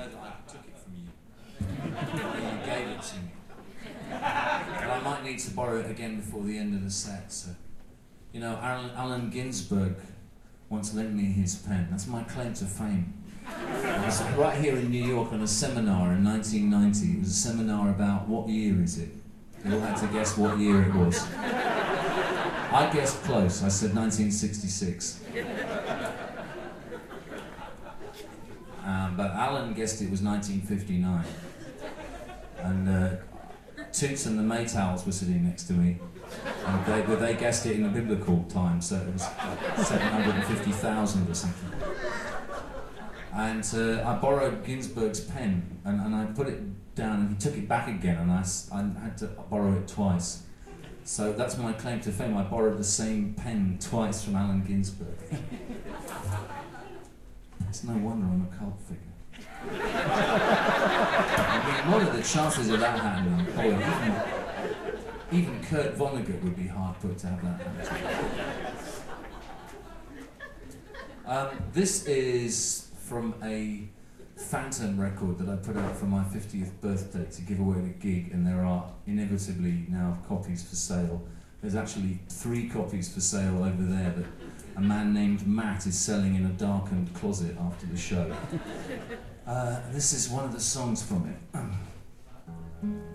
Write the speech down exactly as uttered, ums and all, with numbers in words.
know that I took it from you. You gave it to me. And I might need to borrow it again before the end of the set. So, you know, Allen, Allen Ginsberg once lent me his pen. That's my claim to fame. I was right here in New York on a seminar in nineteen ninety. It was a seminar about what year is it. They all had to guess what year it was. I guessed close. I said nineteen sixty-six. Um, but Alan guessed it was nineteen fifty-nine. And uh, Toots and the Maytals were sitting next to me. And they, but they guessed it in the biblical time, so it was like seven hundred fifty thousand or something. And uh, I borrowed Ginsberg's pen, and, and I put it down, and he took it back again, and I, I had to borrow it twice. So that's my claim to fame. I borrowed the same pen twice from Allen Ginsberg. It's no wonder I'm a cult figure. I mean, what are the chances of that happening? Boy, even, even Kurt Vonnegut would be hard put to have that happen. Um, this is from a Phantom record that I put out for my fiftieth birthday to give away at a gig, and there are inevitably now copies for sale. There's actually three copies for sale over there that a man named Matt is selling in a darkened closet after the show. Uh, this is one of the songs from it.